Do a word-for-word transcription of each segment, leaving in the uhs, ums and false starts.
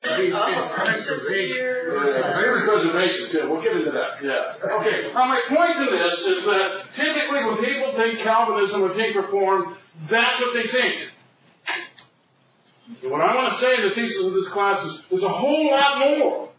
These Famous reservations, too. We'll get into that. Yeah. Okay. Now, my point in this is that typically when people think Calvinism or think Reformed, that's what they think. And what I want to say in the thesis of this class is there's a whole lot more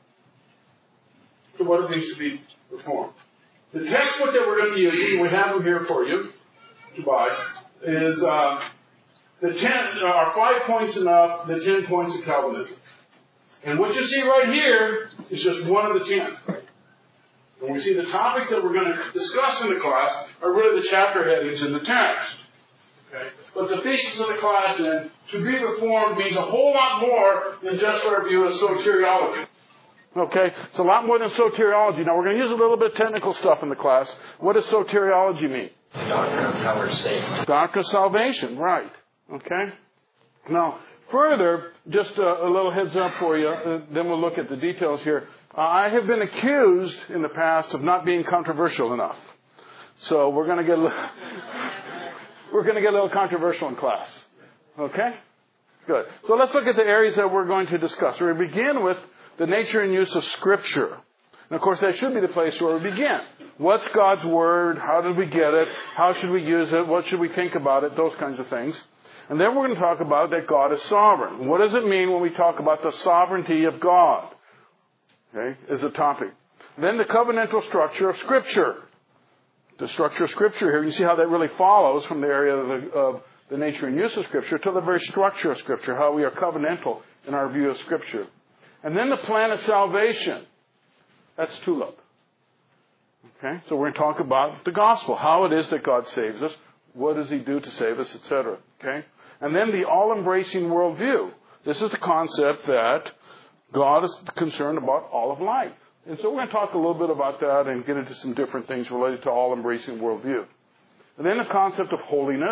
to what it means to be Reformed. The textbook that we're going to be using, we have them here for you to buy, is uh, the ten, are five points enough, the ten points of Calvinism. And what you see right here is just one of the ten. And we see the topics that we're going to discuss in the class are really the chapter headings in the text. Okay? But the thesis of the class then, to be Reformed means a whole lot more than just our view of soteriology. Okay? It's a lot more than soteriology. Now, we're going to use a little bit of technical stuff in the class. What does soteriology mean? The doctrine of how we're saved. Doctrine of salvation, right. Okay? Now, further, just a, a little heads up for you, uh, then we'll look at the details here. Uh, I have been accused in the past of not being controversial enough. So we're going to get a little, we're going to get a little controversial in class. Okay? Good. So let's look at the areas that we're going to discuss. We're going to begin with the nature and use of Scripture. And of course, that should be the place where we begin. What's God's Word? How did we get it? How should we use it? What should we think about it? Those kinds of things. And then we're going to talk about that God is sovereign. What does it mean when we talk about the sovereignty of God? Okay, is the topic. Then the covenantal structure of Scripture. The structure of Scripture here, you see how that really follows from the area of the, of the nature and use of Scripture to the very structure of Scripture, how we are covenantal in our view of Scripture. And then the plan of salvation. That's tulip. Okay, so we're going to talk about the gospel, how it is that God saves us, what does He do to save us, et cetera. Okay, and then the all-embracing worldview. This is the concept that God is concerned about all of life. And so we're going to talk a little bit about that and get into some different things related to all-embracing worldview. And then the concept of holiness.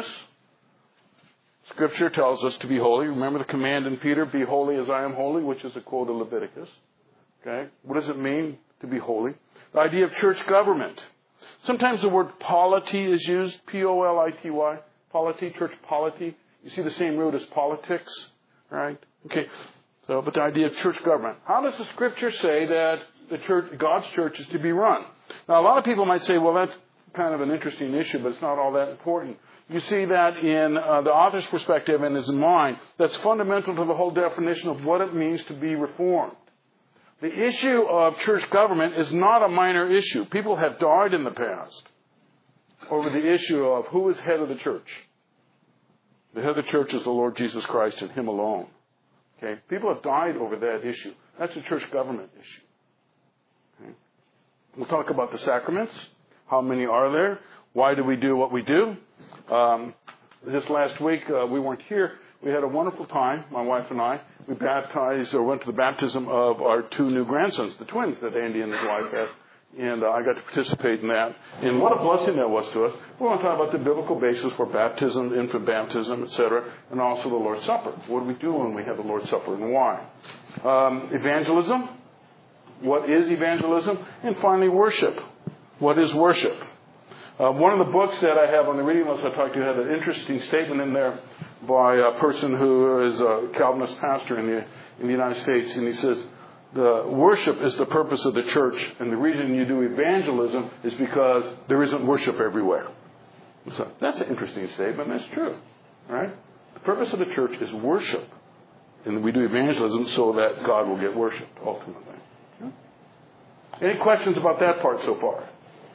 Scripture tells us to be holy. Remember the command in Peter, be holy as I am holy, which is a quote of Leviticus. Okay, what does it mean to be holy? The idea of church government. Sometimes the word polity is used, P O L I T Y. Polity, church polity. You see the same root as politics, right? Okay, so, but the idea of church government. How does the Scripture say that the church, God's church is to be run? Now, a lot of people might say, well, that's kind of an interesting issue, but it's not all that important. You see that in uh, the author's perspective and his mind, that's fundamental to the whole definition of what it means to be reformed. The issue of church government is not a minor issue. People have died in the past over the issue of who is head of the church. The head of the church is the Lord Jesus Christ and Him alone. Okay? People have died over that issue. That's a church government issue. Okay? We'll talk about the sacraments. How many are there? Why do we do what we do? Um, this last week, uh, we weren't here. We had a wonderful time, my wife and I. We baptized or went to the baptism of our two new grandsons, the twins that Andy and his wife had. And uh, I got to participate in that. And what a blessing that was to us. We want to talk about the biblical basis for baptism, infant baptism, et cetera, and also the Lord's Supper. What do we do when we have the Lord's Supper and why? Um, evangelism. What is evangelism? And finally, worship. What is worship? Uh, one of the books that I have on the reading list I talked to had an interesting statement in there by a person who is a Calvinist pastor in the in the United States, and he says, the worship is the purpose of the church, and the reason you do evangelism is because there isn't worship everywhere. So that's an interesting statement. That's true, right? The purpose of the church is worship, and we do evangelism so that God will get worshipped ultimately. Okay? Any questions about that part so far?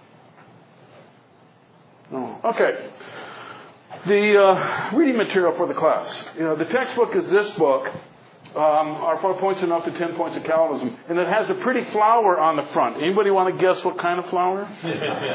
No. Okay. The uh, reading material for the class. You know, the textbook is this book. Um, our four points enough to ten points of Calvinism, and it has a pretty flower on the front. Anybody want to guess what kind of flower? Yeah,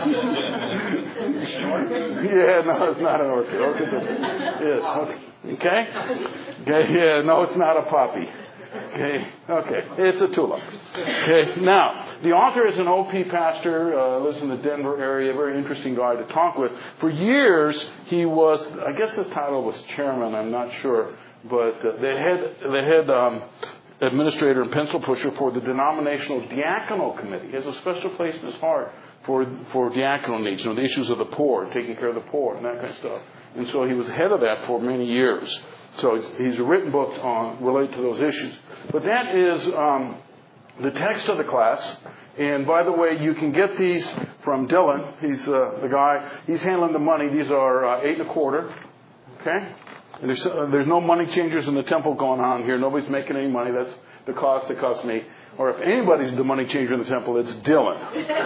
no, it's not an orchid. Orchid is. Okay. Okay. Yeah, no, it's not a poppy. Okay. Okay. It's a tulip. Okay. Now, the author is an O P pastor, uh, lives in the Denver area, very interesting guy to talk with. For years, he was, I guess his title was chairman, I'm not sure, but uh, the head, the head um, administrator and pencil pusher for the denominational diaconal committee. He has a special place in his heart for, for diaconal needs, you know, the issues of the poor, taking care of the poor, and that kind of stuff. And so he was head of that for many years. So he's, he's written books on related to those issues. But that is um, the text of the class. And by the way, you can get these from Dylan. He's uh, the guy. He's handling the money. These are uh, eight and a quarter. Okay? And there's, uh, there's no money changers in the temple going on here. Nobody's making any money. That's the cost that cost me. Or if anybody's the money changer in the temple, it's Dylan.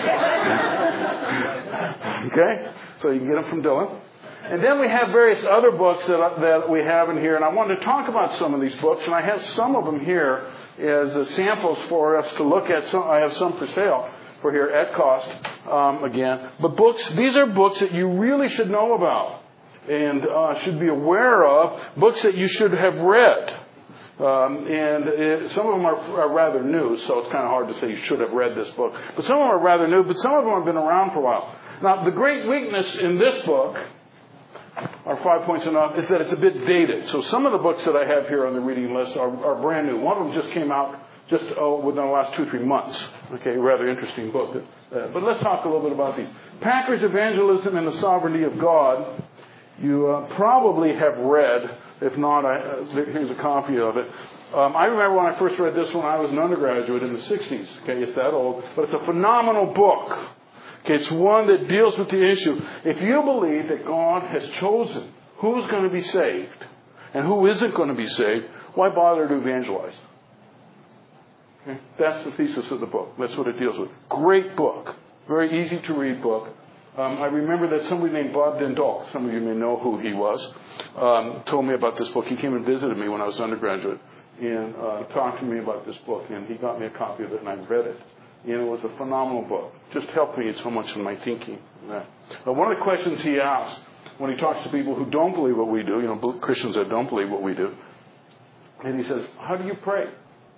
Okay? So you can get them from Dylan. And then we have various other books that, that we have in here. And I wanted to talk about some of these books. And I have some of them here as uh, samples for us to look at. Some, I have some for sale for here at cost, um, again. But books, these are books that you really should know about and uh, should be aware of. Books that you should have read. Um, and it, some of them are, are rather new, so it's kind of hard to say you should have read this book. But some of them are rather new, but some of them have been around for a while. Now, the great weakness in this book, our five points enough, is that it's a bit dated. So some of the books that I have here on the reading list are, are brand new. One of them just came out just oh, within the last two, three months. Okay, rather interesting book. Uh, but let's talk a little bit about these. Packer's Evangelism and the Sovereignty of God. You uh, probably have read. If not, I, uh, here's a copy of it. Um, I remember when I first read this when I was an undergraduate in the sixties. Okay, it's that old. But it's a phenomenal book. Okay, it's one that deals with the issue. If you believe that God has chosen who's going to be saved and who isn't going to be saved, why bother to evangelize? Okay, that's the thesis of the book. That's what it deals with. Great book. Very easy to read book. Um, I remember that somebody named Bob Dindal, some of you may know who he was, um, told me about this book. He came and visited me when I was an undergraduate and uh, talked to me about this book, and he got me a copy of it, and I read it. And it was a phenomenal book. Just helped me so much in my thinking. But one of the questions he asked when he talks to people who don't believe what we do, you know, Christians that don't believe what we do, and he says, how do you pray?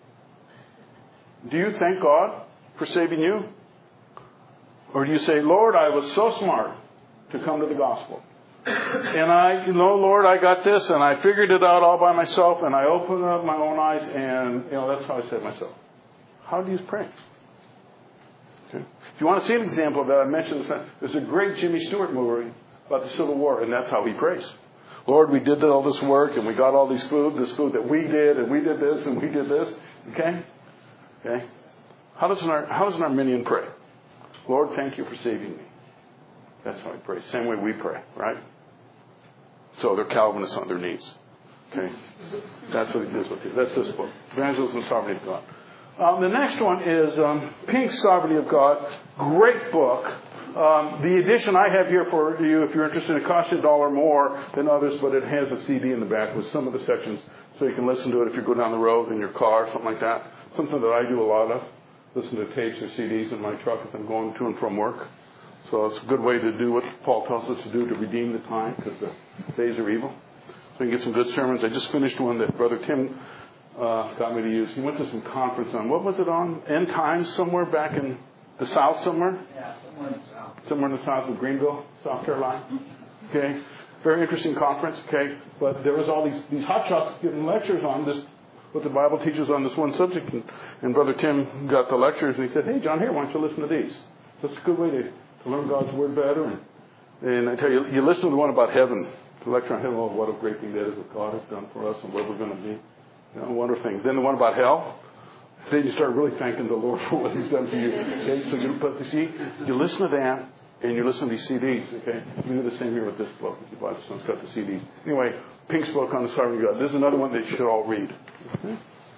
Do you thank God for saving you? Or do you say, Lord, I was so smart to come to the gospel. And I, you know, Lord, I got this, and I figured it out all by myself, and I opened up my own eyes, and, you know, that's how I saved myself. How do you pray? Okay. If you want to see an example of that, I mentioned this. There's a great Jimmy Stewart movie about the Civil War, and that's how he prays. Lord, we did all this work, and we got all these food, this food that we did, and we did this, and we did this. Okay? Okay? How does an, how does an Arminian pray? Lord, thank you for saving me. That's how he prays. Same way we pray, right? So they're Calvinists on their knees. Okay? That's what he does with you. That's this book. Evangelism and Sovereignty of God. Um, the next one is um, Pink's Sovereignty of God. Great book. Um, the edition I have here for you, if you're interested, it costs you a dollar more than others, but it has a C D in the back with some of the sections so you can listen to it if you go down the road in your car or something like that. Something that I do a lot of. Listen to tapes or C Ds in my truck as I'm going to and from work. So it's a good way to do what Paul tells us to do to redeem the time because the days are evil. So you can get some good sermons. I just finished one that Brother Tim uh, got me to use. He went to some conference on, what was it on? End Times somewhere back in the South somewhere? Yeah, somewhere in the South. Somewhere in the South of Greenville, South Carolina. Okay. Very interesting conference. Okay. But there was all these, these hotshots giving lectures on this, what the Bible teaches on this one subject. And, and Brother Tim got the lectures and he said, hey, John, here, why don't you listen to these? That's a good way to, to learn God's Word better. And, and I tell you, you listen to the one about heaven, the lecture on heaven, oh, what a great thing that is, what God has done for us and where we're going to be. You know, wonderful things. Then the one about hell, then you start really thanking the Lord for what He's done for you. Okay, so you, but you see, you listen to that and you listen to these C Ds. Okay, you do the same here with this book. If you buy this one, it's got the C Ds. Anyway, Pink's book on the Sovereignty of God. This is another one that you should all read. Okay.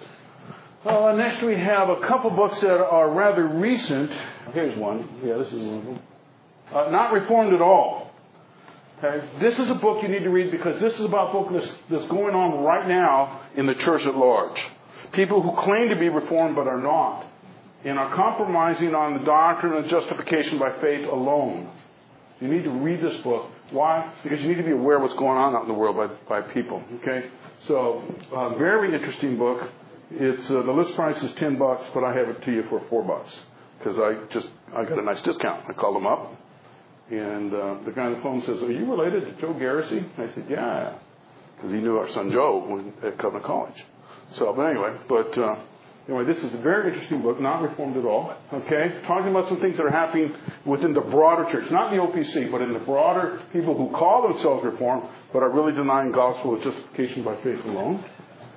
Uh, next, we have a couple books that are rather recent. Here's one. Yeah, this is one of them. Uh, Not Reformed at All. Okay, this is a book you need to read because this is about book that's, that's going on right now in the church at large. People who claim to be reformed but are not, and are compromising on the doctrine of justification by faith alone. You need to read this book. Why? Because you need to be aware of what's going on out in the world by, by people. Okay, so uh, very interesting book. It's uh, the list price is ten bucks, but I have it to you for four bucks because I just I got a nice discount. I called them up. And uh, the guy on the phone says, are you related to Joe Garrissey? I said, yeah, because he knew our son Joe when, at Covenant College. So, but anyway, but uh, Anyway, this is a very interesting book, not reformed at all. Okay? Talking about some things that are happening within the broader church. Not in the O P C, but in the broader people who call themselves reformed, but are really denying gospel of justification by faith alone.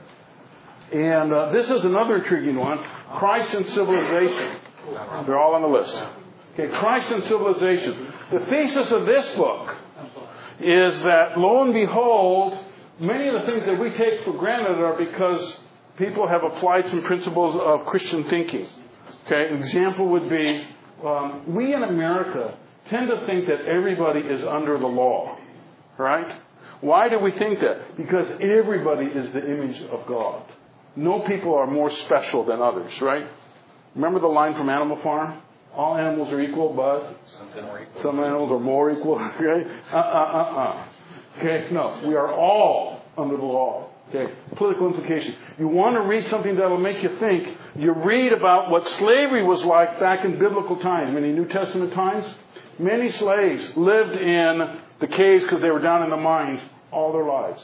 And uh, this is another intriguing one. Christ and Civilization. They're all on the list. Okay, Christ and Civilization. The thesis of this book is that, lo and behold, many of the things that we take for granted are because people have applied some principles of Christian thinking. Okay, an example would be, um, we in America tend to think that everybody is under the law. Right? Why do we think that? Because everybody is the image of God. No people are more special than others, right? Remember the line from Animal Farm? All animals are equal, but some animals are more equal. Okay? Uh, uh, uh, uh. Okay? No, we are all under the law. Okay? Political implications. You want to read something that will make you think. You read about what slavery was like back in biblical times, many New Testament times. Many slaves lived in the caves because they were down in the mines all their lives.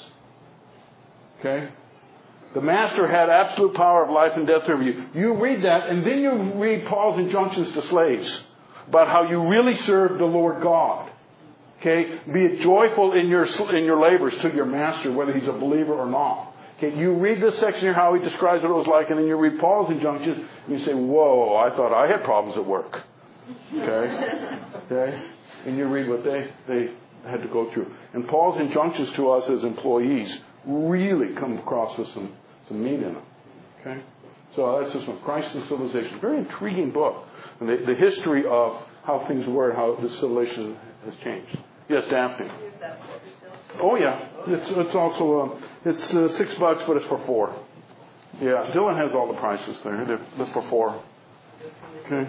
Okay? The master had absolute power of life and death over you. You read that, and then you read Paul's injunctions to slaves about how you really serve the Lord God. Okay? Be joyful in your in your labors to your master, whether he's a believer or not. Okay? You read this section here, how he describes what it was like, and then you read Paul's injunctions, and you say, whoa, I thought I had problems at work. Okay? Okay? And you read what they, they had to go through. And Paul's injunctions to us as employees really come across with some some meat in them. Okay? So that's this one, Christ and Civilization. Very intriguing book. And the, the history of how things were and how the civilization has changed. Yes, Daphne. Oh, yeah. It's it's also, uh, it's uh, six bucks, but it's for four. Yeah, Dylan has all the prices there. They're, they're for four. Okay.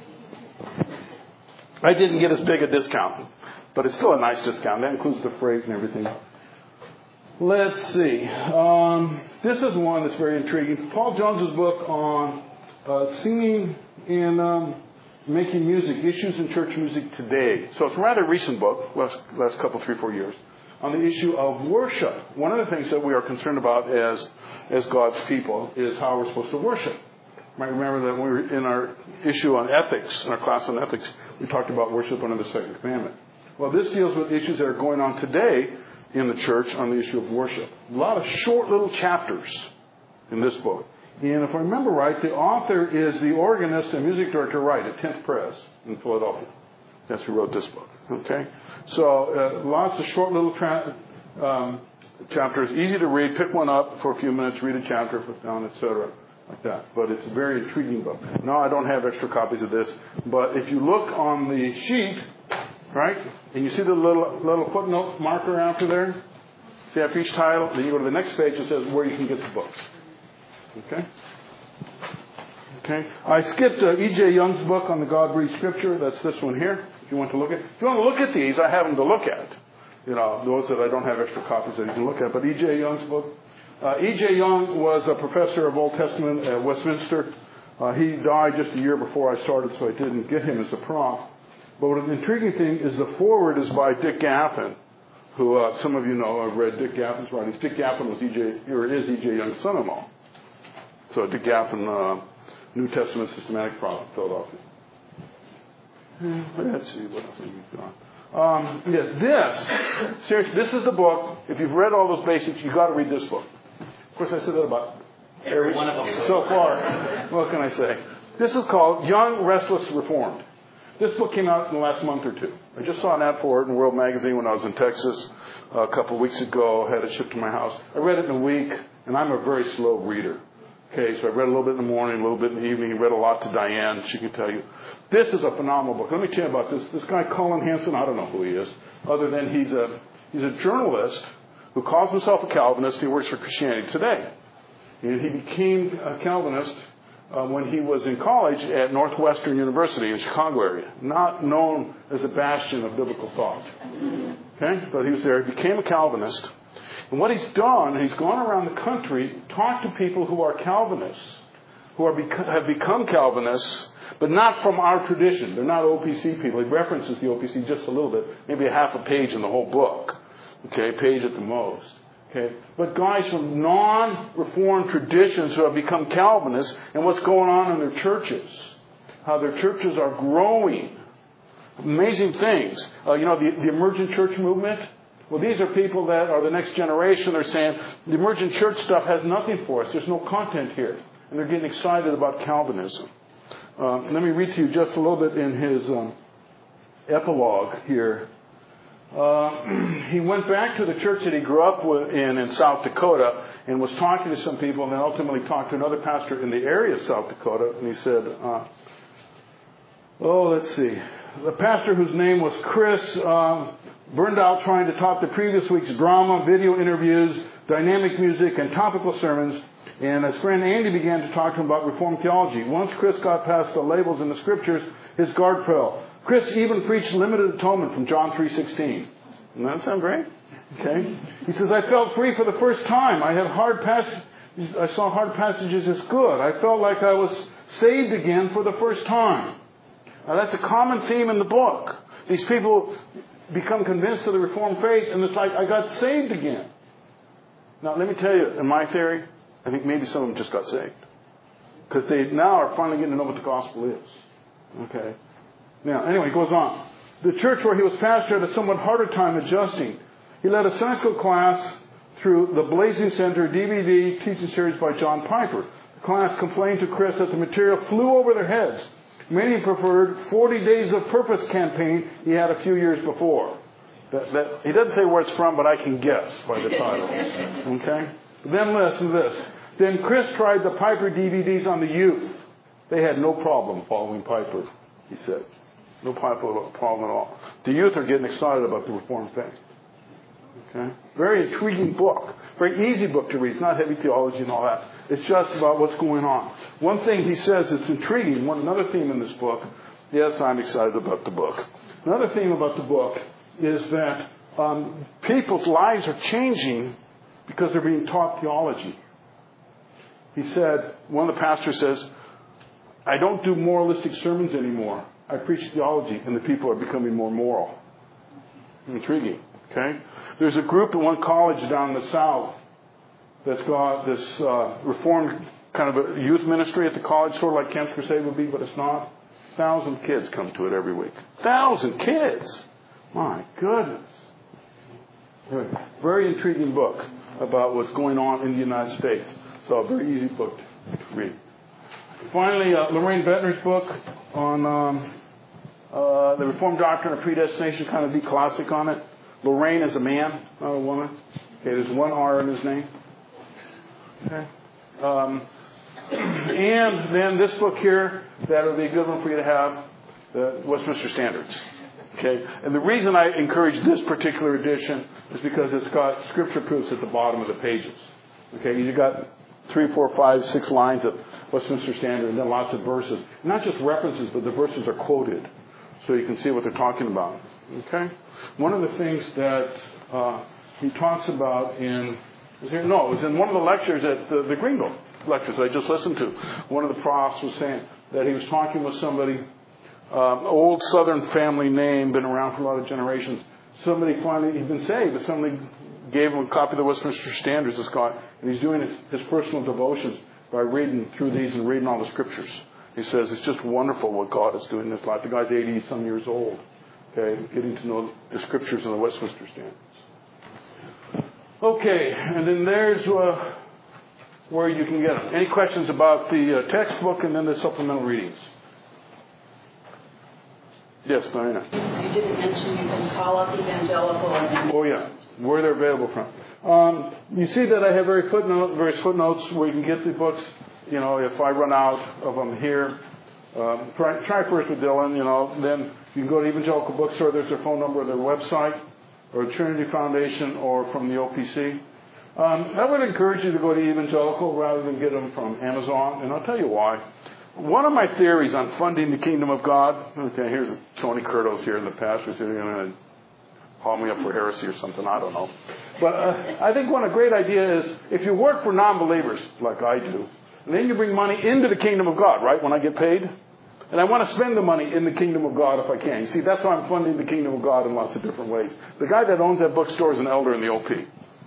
I didn't get as big a discount, but it's still a nice discount. That includes the freight and everything. Let's see. Um, this is one that's very intriguing. Paul Jones's book on uh, singing and um, making music, issues in church music today. So it's a rather recent book, last, last couple, three, four years, on the issue of worship. One of the things that we are concerned about as, as God's people is how we're supposed to worship. You might remember that we were in our issue on ethics, in our class on ethics, we talked about worship under the second commandment. Well, this deals with issues that are going on today in the church on the issue of worship. A lot of short little chapters in this book. And if I remember right, the author is the organist and music director, right, at tenth Pres in Philadelphia. That's who wrote this book. Okay? So uh, lots of short little tra- um, chapters, easy to read. Pick one up for a few minutes, read a chapter, put down, et cetera, like that. But it's a very intriguing book. Now, I don't have extra copies of this, but if you look on the sheet, right? And you see the little little footnote marker after there? See after each title? Then you go to the next page, it says where you can get the books. Okay? Okay. I skipped uh, E J Young's book on the God-breathed Scripture. That's this one here. If you want to look at, if you want to look at these, I have them to look at. You know, those that I don't have extra copies that you can look at. But E J Young's book. Uh, E J Young was a professor of Old Testament at Westminster. Uh, he died just a year before I started, so I didn't get him as a prof. But what an intriguing thing is the foreword is by Dick Gaffin, who uh, some of you know. I've read Dick Gaffin's writings. Dick Gaffin was E J, or is E J Young's son-in-law. So Dick Gaffin, uh, New Testament Systematic Product, Philadelphia. Let's see what else we've got. Um, yeah, this seriously, this is the book. If you've read all those basics, you've got to read this book. Of course, I said that about every one of them so far. What can I say? This is called Young, Restless, Reformed. This book came out in the last month or two. I just saw an ad for it in World Magazine when I was in Texas uh, a couple of weeks ago. I had it shipped to my house. I read it in a week, and I'm a very slow reader. Okay, so I read a little bit in the morning, a little bit in the evening. I read a lot to Diane. She can tell you. This is a phenomenal book. Let me tell you about this. This guy, Colin Hansen, I don't know who he is, other than he's a he's a journalist who calls himself a Calvinist. He works for Christianity Today. And he became a Calvinist uh, when he was in college at Northwestern University in the Chicago area, not known as a bastion of biblical thought. Okay, but he was there. He became a Calvinist. And what he's done, he's gone around the country, talked to people who are Calvinists, who are bec- have become Calvinists, but not from our tradition. They're not O P C people. He references the O P C just a little bit, maybe a half a page in the whole book. Okay, a page at the most. Okay, but guys from non-Reformed traditions who have become Calvinists, and what's going on in their churches, how their churches are growing, amazing things. Uh, you know, the, the emergent church movement. Well, these are people that are the next generation. They're saying the emergent church stuff has nothing for us. There's no content here, and they're getting excited about Calvinism. Uh, let me read to you just a little bit in his um, epilogue here. Uh, he went back to the church that he grew up with in in South Dakota and was talking to some people, and then ultimately talked to another pastor in the area of South Dakota. And he said, uh, oh, let's see. The pastor whose name was Chris uh, burned out trying to top the previous week's drama, video interviews, dynamic music, and topical sermons. And his friend Andy began to talk to him about Reformed theology. Once Chris got past the labels in the scriptures, his guard fell. Chris even preached limited atonement from John three sixteen. Doesn't that sound great? Okay. He says, I felt free for the first time. I had hard passages. I saw hard passages as good. I felt like I was saved again for the first time. Now that's a common theme in the book. These people become convinced of the Reformed faith, and it's like, I got saved again. Now let me tell you, in my theory, I think maybe some of them just got saved. Because they now are finally getting to know what the gospel is. Okay. Now, anyway, he goes on. The church where he was pastor had a somewhat harder time adjusting. He led a Sunday school class through the Blazing Center D V D teaching series by John Piper. The class complained to Chris that the material flew over their heads. Many preferred forty Days of Purpose campaign he had a few years before. That, that, he doesn't say where it's from, but I can guess by the title. Okay? Then listen to this. Then Chris tried the Piper D V Ds on the youth. They had no problem following Piper, he said. No problem at all. The youth are getting excited about the Reformed faith. Okay? Very intriguing book. Very easy book to read. It's not heavy theology and all that. It's just about what's going on. One thing he says that's intriguing, one another theme in this book, yes, I'm excited about the book. Another theme about the book is that um, people's lives are changing because they're being taught theology. He said, one of the pastors says, I don't do moralistic sermons anymore. I preach theology, and the people are becoming more moral. Intriguing, okay? There's a group at one college down in the south that's got this uh, Reformed kind of a youth ministry at the college, sort of like Camp's Crusade would be, but it's not. Thousand kids come to it every week. Thousand kids! My goodness. Anyway, very intriguing book about what's going on in the United States. So a very easy book to read. Finally, uh, Lorraine Bettner's book on um, uh, the Reformed Doctrine of Predestination, kind of the classic on it. Lorraine is a man, not a woman. Okay, there's one R in his name. Okay. Um, and then this book here, that would be a good one for you to have, the Westminster Standards. Okay, and the reason I encourage this particular edition is because it's got scripture proofs at the bottom of the pages. Okay, you got three, four, five, six lines of Westminster Standard, and then lots of verses. Not just references, but the verses are quoted, so you can see what they're talking about. Okay? One of the things that uh, he talks about in, is here, no, it was in one of the lectures at the, the Greenville lectures I just listened to. One of the profs was saying that he was talking with somebody, um, old Southern family name, been around for a lot of generations. Somebody finally, he'd been saved, but somebody gave him a copy of the Westminster Standards, this guy, and he's doing his, his personal devotions by reading through these and reading all the scriptures. He says it's just wonderful what God is doing in his life. The guy's eighty-some years old, okay, getting to know the scriptures and the Westminster Standards. Okay, and then there's uh, where you can get them. Any questions about the uh, textbook and then the supplemental readings? Yes, Diana. You didn't mention you can call up Evangelical. And oh, yeah. Where they're available from. Um, you see that I have very footnote, various footnotes where you can get the books. You know, if I run out of them here, um, try, try first with Dylan, you know, then you can go to Evangelical Bookstore. There's their phone number, their website, or Trinity Foundation, or from the O P C. Um, I would encourage you to go to Evangelical rather than get them from Amazon, and I'll tell you why. One of my theories on funding the kingdom of God, okay, here's Tony Curtis here in the pastors here, they're going to haul me up for heresy or something, I don't know. But uh, I think one a great idea is if you work for non-believers, like I do, and then you bring money into the kingdom of God, right, when I get paid, and I want to spend the money in the kingdom of God if I can. You see, that's why I'm funding the kingdom of God in lots of different ways. The guy that owns that bookstore is an elder in the O P.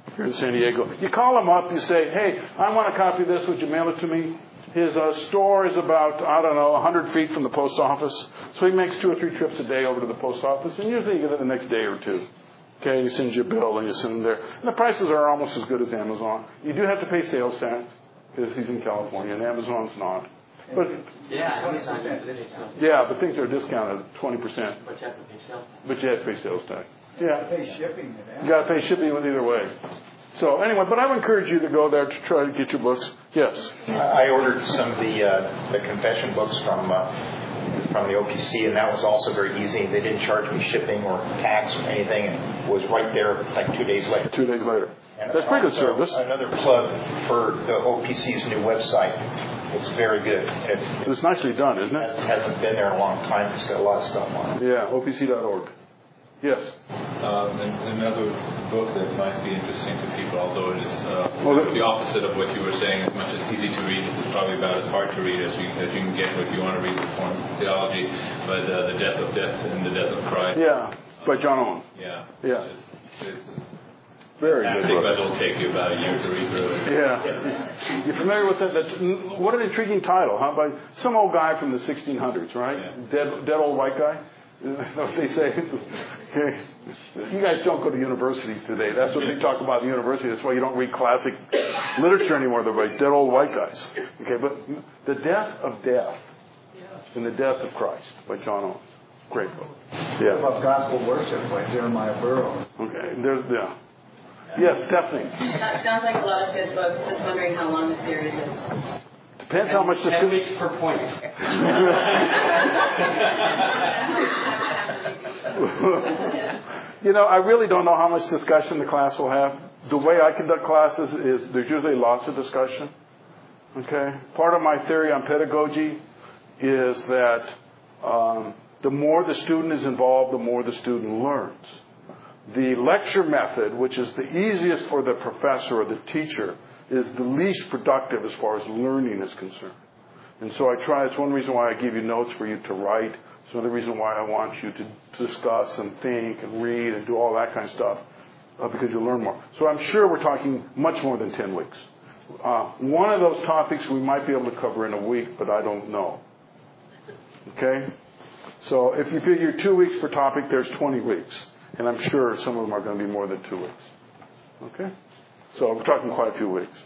Here in San Diego. You call him up, you say, hey, I want a copy of this. Would you mail it to me? His uh, store is about, I don't know, one hundred feet from the post office. So he makes two or three trips a day over to the post office, and usually you get it the next day or two. Okay, he sends you a bill and you send them there. And the prices are almost as good as Amazon. You do have to pay sales tax because he's in California and Amazon's not. But Yeah, yeah, but things are discounted twenty percent. But you have to pay sales tax. But you have to pay sales tax. Yeah. Pay shipping to them. You got to pay shipping with either way. So anyway, but I would encourage you to go there to try to get your books. Yes. I ordered some of the uh, the confession books from uh, from the O P C, and that was also very easy. They didn't charge me shipping or tax or anything, and it was right there like two days later. Two days later. And That's pretty good also service. Another plug for the O P C's new website. It's very good. It, It's nicely done, isn't it? it hasn't been there in a long time. It's got a lot of stuff on it. Yeah, O P C dot org. Yes. Um, and another book that might be interesting to people, although it is uh, Well, the- the opposite of what you were saying. As much as easy to read, this is probably about as hard to read as you, as you can get what you want to read with Reformed theology. But uh, The Death of Death and the Death of Christ. Yeah, by John Owen. Yeah. Yeah. It's, it's, Very I good think book. that'll take you about a year to read through it. Yeah. You're familiar with that? that? What an intriguing title, huh? By some old guy from the sixteen hundreds, right? Yeah. Dead, dead old white guy. That's what they say. Okay. You guys don't go to universities today. That's what they talk about in university. That's why you don't read classic literature anymore. They're like dead old white guys. Okay, but The Death of Death and the Death of Christ by John Owen. Great book. What Yeah. about Gospel Worship by Jeremiah Burroughs? Okay. There's yeah. Yes, Stephanie. That sounds like a lot of good books. Just wondering how long the series is. Depends how much Ten this. weeks per point. You know, I really don't know how much discussion the class will have. The way I conduct classes is there's usually lots of discussion. Okay? Part of my theory on pedagogy is that um, the more the student is involved, the more the student learns. The lecture method, which is the easiest for the professor or the teacher, is the least productive as far as learning is concerned. And so I try, it's one reason why I give you notes for you to write. It's another reason why I want you to discuss and think and read and do all that kind of stuff, uh, because you'll learn more. So I'm sure we're talking much more than ten weeks. Uh, one of those topics we might be able to cover in a week, but I don't know. Okay? So if you figure two weeks per topic, there's twenty weeks. And I'm sure some of them are going to be more than two weeks. Okay? So we're talking quite a few weeks.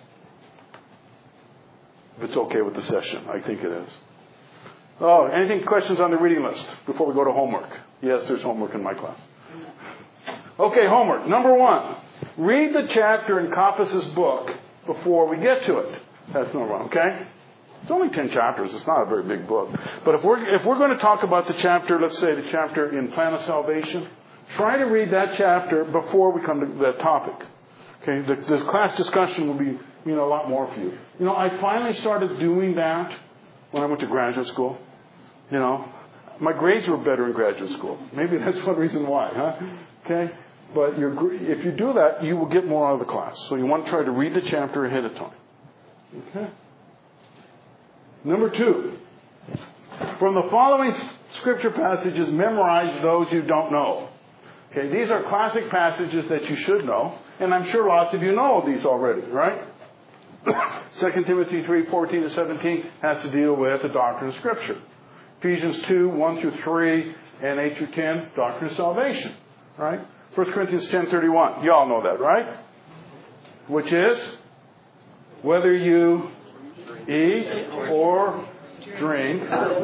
If it's okay with the session, I think it is. Oh, anything, questions on the reading list before we go to homework? Yes, there's homework in my class. Okay, homework. Number one, read the chapter in Coppis's book before we get to it. That's number one, okay? It's only ten chapters. It's not a very big book. But if we're, if we're going to talk about the chapter, let's say the chapter in Plan of Salvation, try to read that chapter before we come to that topic. Okay, the, the class discussion will be, you know, a lot more for you. You know, I finally started doing that when I went to graduate school. You know, my grades were better in graduate school. Maybe that's one reason why, huh? Okay, but you're, if you do that, you will get more out of the class. So you want to try to read the chapter ahead of time. Okay. Number two, from the following scripture passages, memorize those you don't know. Okay, these are classic passages that you should know, and I'm sure lots of you know these already, right? Second Timothy three, fourteen to seventeen has to deal with the doctrine of Scripture. Ephesians two, one through three, and eight through ten, doctrine of salvation, right? First Corinthians ten, thirty-one, you all know that, right? Which is, whether you eat or drink,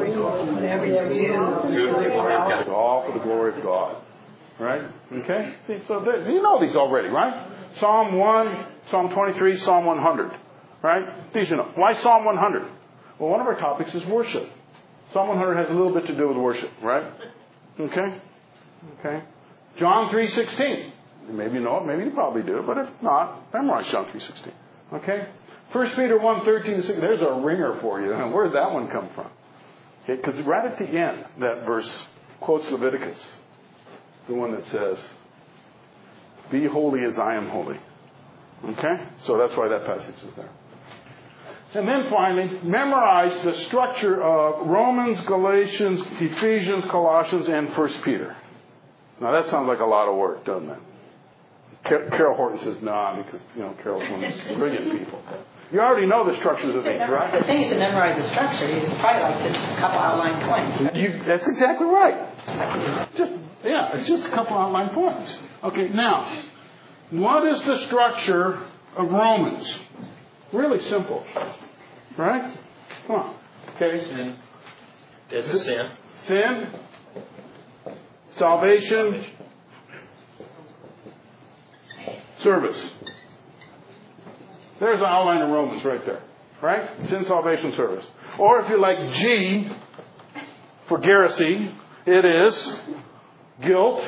all for the glory of God. Right? Okay? See, so there, you know these already, right? Psalm one, Psalm twenty-three, Psalm one hundred. Right? These you know. Why Psalm one hundred? Well, one of our topics is worship. Psalm one hundred has a little bit to do with worship, right? Okay? Okay. John three sixteen. Maybe you know it, maybe you probably do, but if not, memorize John three sixteen. Okay? First Peter one, thirteen to sixteen. There's a ringer for you. Where did that one come from? Okay, because right at the end, that verse quotes Leviticus. The one that says, be holy as I am holy. Okay? So that's why that passage is there. And then finally, memorize the structure of Romans, Galatians, Ephesians, Colossians, and First Peter. Now that sounds like a lot of work, doesn't it? Car- Carol Horton says, nah, because, you know, Carol's one of these brilliant people. You already know the structures of things, right? The thing is to memorize the structure. It's probably like just a couple outline points. You, that's exactly right. Just, yeah, it's just a couple outline points. Okay, now, what is the structure of Romans? Really simple. Right? Come on. Okay. Sin. Death to sin. Sin. Salvation. Service. There's the outline of Romans right there. Right? Sin, salvation, service. Or if you like G for Garrison, it is guilt,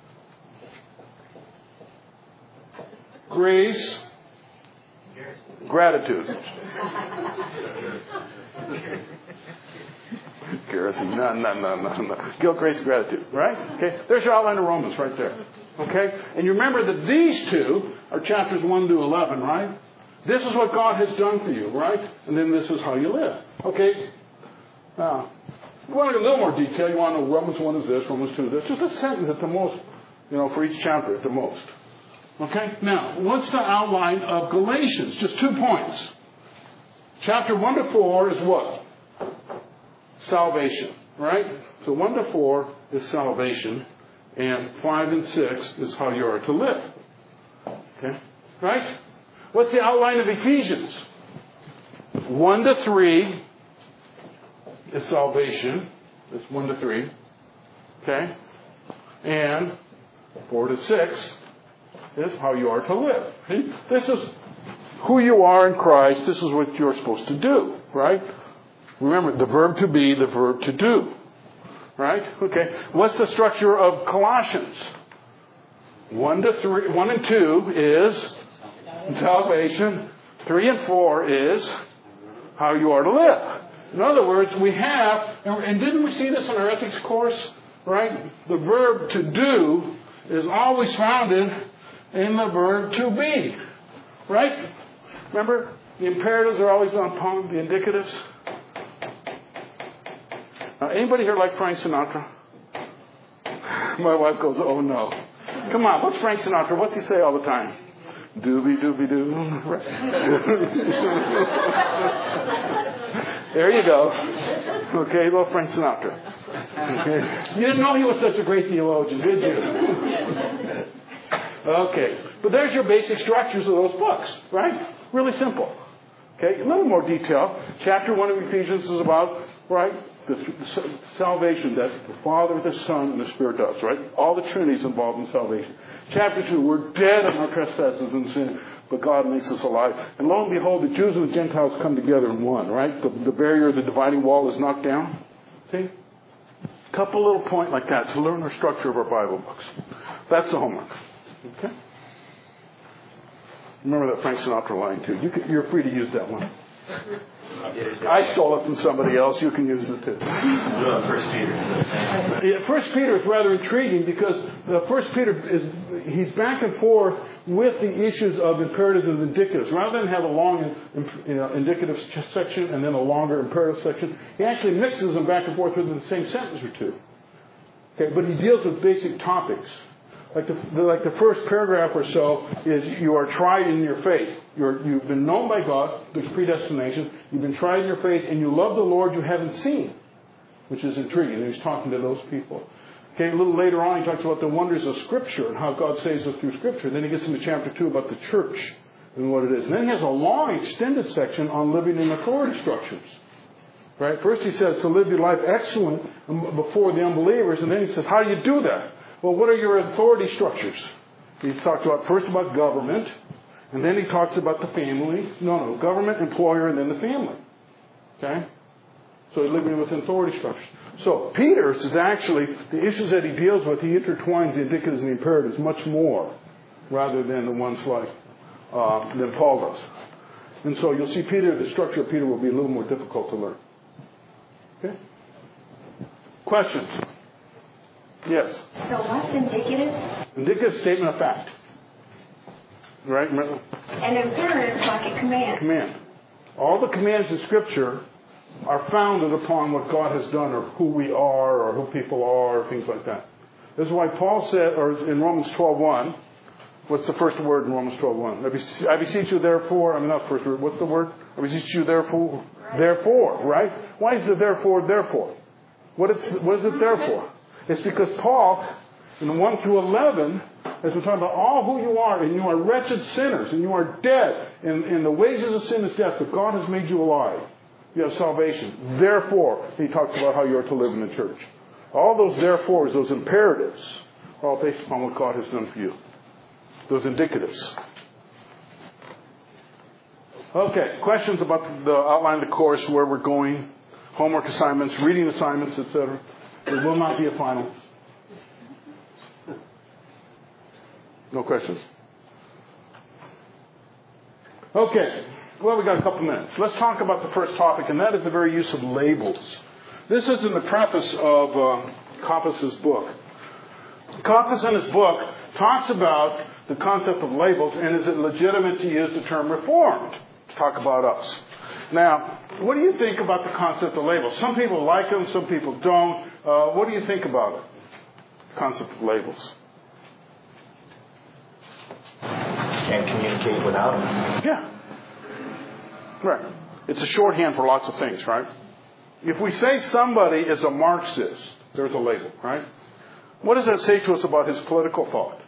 grace, gratitude. Garrison, no, no, no, no, no. Guilt, grace, gratitude. Right? Okay. There's your outline of Romans right there. Okay? And you remember that these two are chapters one to eleven, right? This is what God has done for you, right? And then this is how you live. Okay? Now, you want to get a little more detail. You want to know Romans one is this, Romans two is this. Just a sentence at the most, you know, for each chapter at the most. Okay? Now, what's the outline of Galatians? Just two points. Chapter one to four is what? Salvation. Right? So one to four is salvation. And five and six is how you are to live. Okay? Right? What's the outline of Ephesians? one to three is salvation. It's one to three. Okay? And four to six is how you are to live. See? This is who you are in Christ. This is what you're supposed to do. Right? Remember, the verb to be, the verb to do. Right? Okay. What's the structure of Colossians? One to three, one and two is salvation. Three and four is how you are to live. In other words, we have, and didn't we see this in our ethics course? Right? The verb to do is always founded in the verb to be. Right? Remember, the imperatives are always on palm, the indicatives. Now, anybody here like Frank Sinatra? My wife goes, oh no. Come on, what's Frank Sinatra? What's he say all the time? Doobie doobie doo. Right. There you go. Okay, little Frank Sinatra. Okay. You didn't know he was such a great theologian, did you? Okay. But there's your basic structures of those books, right? Really simple. Okay, a little more detail. Chapter one of Ephesians is about, right, the salvation that the Father, the Son, and the Spirit does, right? All the Trinity is involved in salvation. Chapter two, we're dead in our trespasses and sin, but God makes us alive. And lo and behold, the Jews and the Gentiles come together in one, right? The, the barrier, the dividing wall is knocked down. See? A couple little points like that to learn the structure of our Bible books. That's the homework. Okay? Remember that Frank Sinatra line, too. You can, you're free to use that one. I stole it from somebody else. You can use it too. First Peter. First Peter is rather intriguing because the First Peter is he's back and forth with the issues of imperatives and indicatives. Rather than have a long you know, indicative section and then a longer imperative section, he actually mixes them back and forth within the same sentence or two. Okay, but he deals with basic topics. Like the, the like the first paragraph or so is you are tried in your faith. You're, you've been known by God. There's predestination. You've been tried in your faith, and you love the Lord you haven't seen, which is intriguing. And he's talking to those people. Okay, a little later on, he talks about the wonders of Scripture and how God saves us through Scripture. Then he gets into chapter two about the church and what it is. And then he has a long, extended section on living in authority structures. Right? First he says to live your life excellent before the unbelievers, and then he says, how do you do that? Well, what are your authority structures? He talks about first about government, and then he talks about the family. No, no, government, employer, and then the family. Okay? So he's living with authority structures. So Peter's is actually, the issues that he deals with, he intertwines the indicatives and the imperatives much more rather than the ones like uh, than Paul does. And so you'll see Peter, the structure of Peter will be a little more difficult to learn. Okay? Questions? Yes. So what's indicative? Indicative statement of fact. Right? Remember? And imperative like a command. Command. All the commands in Scripture are founded upon what God has done or who we are or who people are or things like that. This is why Paul said, or in Romans twelve one, What's the first word in Romans twelve one? I beseech, I beseech you therefore, I mean not the first word, what's the word? I beseech you therefore, therefore, right? Why is the therefore, therefore? What is, what is it there for? It's because Paul, in one through eleven, as we're talking about all who you are, and you are wretched sinners, and you are dead, and, and the wages of sin is death, but God has made you alive. You have salvation. Therefore, he talks about how you are to live in the church. All those therefores, those imperatives, are all based upon what God has done for you. Those indicatives. Okay, questions about the outline of the course, where we're going, homework assignments, reading assignments, et cetera. There will not be a final. No questions? Okay, well, we got a couple minutes. Let's talk about the first topic, and that is the very use of labels. This is in the preface of uh, Koppes's book. Koppes in his book talks about the concept of labels, and is it legitimate to use the term Reformed to talk about us? Now, what do you think about the concept of labels? Some people like them, some people don't. Uh, what do you think about it? The concept of labels. Can't communicate without them. Yeah. Right. It's a shorthand for lots of things, right? If we say somebody is a Marxist, there's a label, right? What does that say to us about his political thought?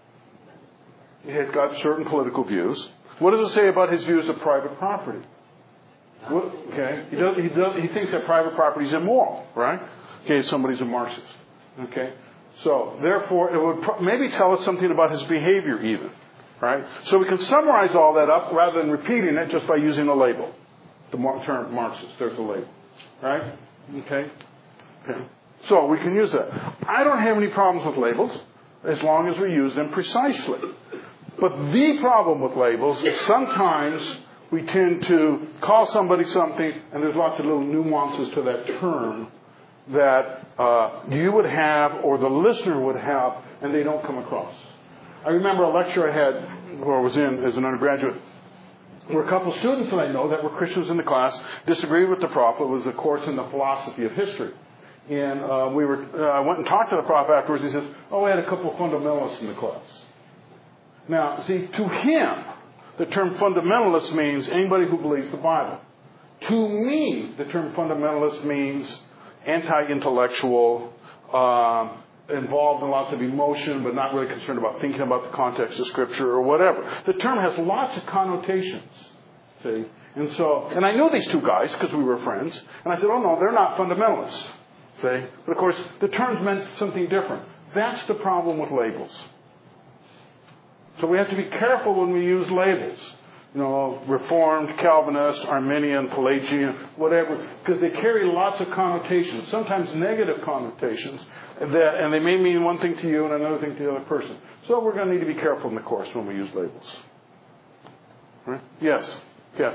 He's got certain political views. What does it say about his views of private property? What, okay, he does, he does. He thinks that private property is immoral, right? Okay, somebody's a Marxist. Okay, so therefore, it would pro- maybe tell us something about his behavior, even, right? So we can summarize all that up rather than repeating it just by using a label. The mar- term Marxist, there's a label, right? Okay, okay. So we can use that. I don't have any problems with labels as long as we use them precisely. But the problem with labels is sometimes we tend to call somebody something, and there's lots of little nuances to that term that uh, you would have or the listener would have, and they don't come across. I remember a lecture I had, or was in as an undergraduate, where a couple of students that I know that were Christians in the class disagreed with the prof. It was a course in the philosophy of history. And uh, we were, uh, I went and talked to the prof afterwards. He said, oh, we had a couple of fundamentalists in the class. Now, see, to him, the term fundamentalist means anybody who believes the Bible. To me, the term fundamentalist means anti-intellectual, uh, involved in lots of emotion, but not really concerned about thinking about the context of Scripture or whatever. The term has lots of connotations, see? And so, and I knew these two guys because we were friends, and I said, oh no, they're not fundamentalists, see? But of course, the terms meant something different. That's the problem with labels. So we have to be careful when we use labels. You know, Reformed, Calvinist, Arminian, Pelagian, whatever, because they carry lots of connotations, sometimes negative connotations, that, and they may mean one thing to you and another thing to the other person. So we're going to need to be careful in the course when we use labels. Right? Yes, Kathy.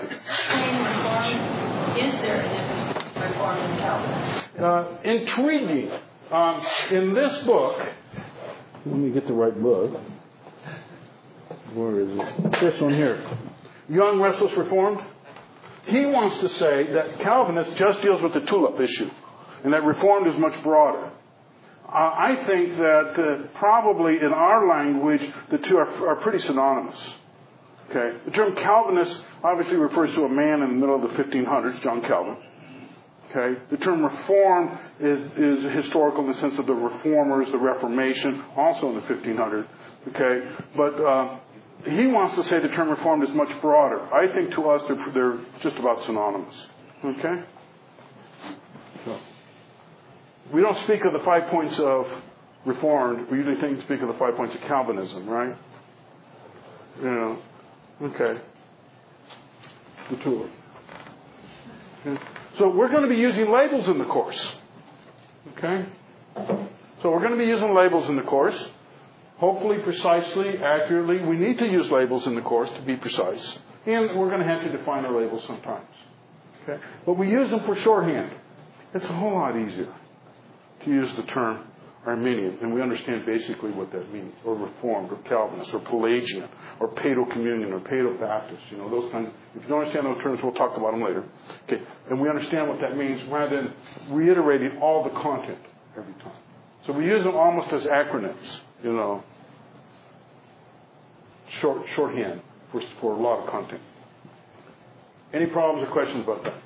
Is there a difference between Reformed and Calvinist? Uh, intriguing. Um, in this book, let me get the right book. Where is it? This one here. Young, Restless, Reformed. He wants to say that Calvinist just deals with the tulip issue, and that Reformed is much broader. Uh, I think that uh, probably in our language, the two are, are pretty synonymous. Okay, the term Calvinist obviously refers to a man in the middle of the fifteen hundreds, John Calvin. Okay, the term Reformed is is historical in the sense of the Reformers, the Reformation, also in the fifteen hundreds. Okay, but uh, he wants to say the term Reformed is much broader. I think to us they're, they're just about synonymous. Okay? So, we don't speak of the five points of Reformed. We usually think speak of the five points of Calvinism, right? You know. Okay. The tulip. Okay. So we're going to be using labels in the course. Okay? So we're going to be using labels in the course. Hopefully, precisely, accurately. We need to use labels in the course to be precise. And we're going to have to define our labels sometimes. Okay? But we use them for shorthand. It's a whole lot easier to use the term Arminian, and we understand basically what that means, or Reformed, or Calvinist, or Pelagian, or Paedo-Communion, or Paedo-Baptist. You know, those kinds. If you don't understand those terms, we'll talk about them later. Okay, and we understand what that means rather than reiterating all the content every time. So we use them almost as acronyms. You know. short shorthand for, for a lot of content. Any problems or questions about that?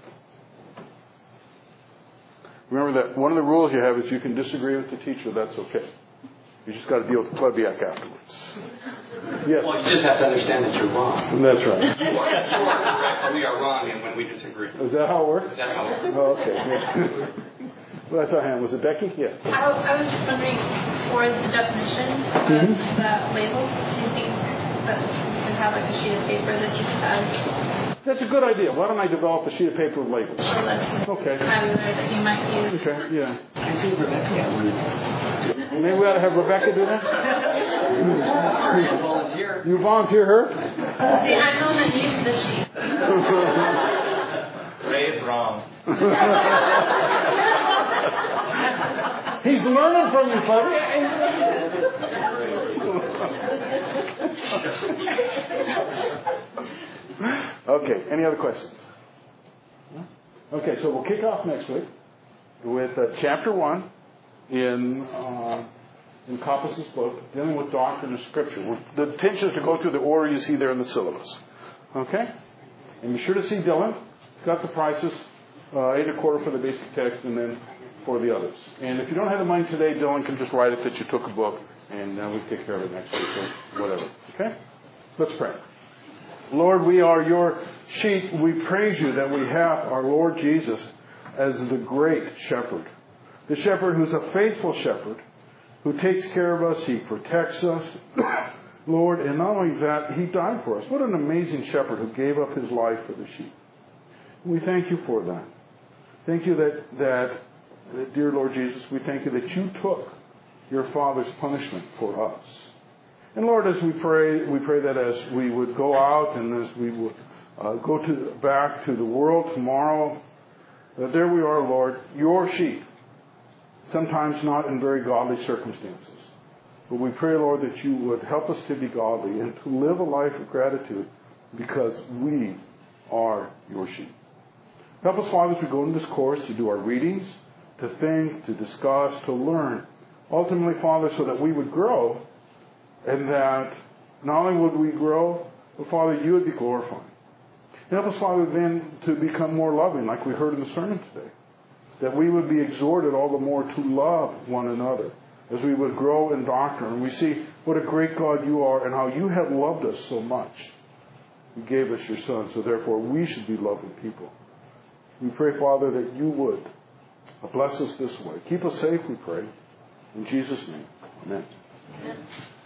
Remember that one of the rules you have is you can disagree with the teacher. That's okay. You just got to deal with the plebeiac afterwards. Yes. Well, you just have to understand that you're wrong. That's right. You are, you are correct, but we are wrong and when we disagree. Is that how it works? That's how it works. Oh, okay. Well, that's our hand. Was it Becky? Yeah. I, I was just wondering, for the definition of Mm-hmm. that label, do you think that you could have like a sheet of paper that just has... That's a good idea. Why don't I develop a sheet of paper with labels? Okay. Vocabulary that you might use. Okay, yeah. I think Rebecca got one. Maybe we ought to have Rebecca do that? You volunteer. You volunteer her? See, I'm the one that needs the sheet. Ray is wrong. He's learning from you, folks. Okay, any other questions? Okay, so we'll kick off next week with uh, chapter one in uh, in Coppus's book, dealing with doctrine of Scripture. We're, the intention is to go through the order you see there in the syllabus. Okay? And be sure to see Dylan. He's got the prices, uh, eight and a quarter for the basic text, and then for the others. And if you don't have the money today, Dylan can just write it that you took a book, and uh, we'll take care of it next week or whatever. Okay? Let's pray. Lord, we are your sheep. We praise you that we have our Lord Jesus as the great shepherd. The shepherd who's a faithful shepherd, who takes care of us, he protects us, Lord, and not only that, he died for us. What an amazing shepherd who gave up his life for the sheep. We thank you for that. Thank you that, that, dear Lord Jesus, we thank you that you took your Father's punishment for us. And Lord, as we pray, we pray that as we would go out and as we would uh, go to back to the world tomorrow, that there we are, Lord, your sheep, sometimes not in very godly circumstances. But we pray, Lord, that you would help us to be godly and to live a life of gratitude because we are your sheep. Help us, Father, as we go into this course to do our readings, to think, to discuss, to learn. Ultimately, Father, so that we would grow, and that not only would we grow, but Father, you would be glorified. Help us, Father, then to become more loving, like we heard in the sermon today. That we would be exhorted all the more to love one another as we would grow in doctrine. And we see what a great God you are and how you have loved us so much. You gave us your Son, so therefore we should be loving people. We pray, Father, that you would bless us this way. Keep us safe, we pray. In Jesus' name, amen. Amen.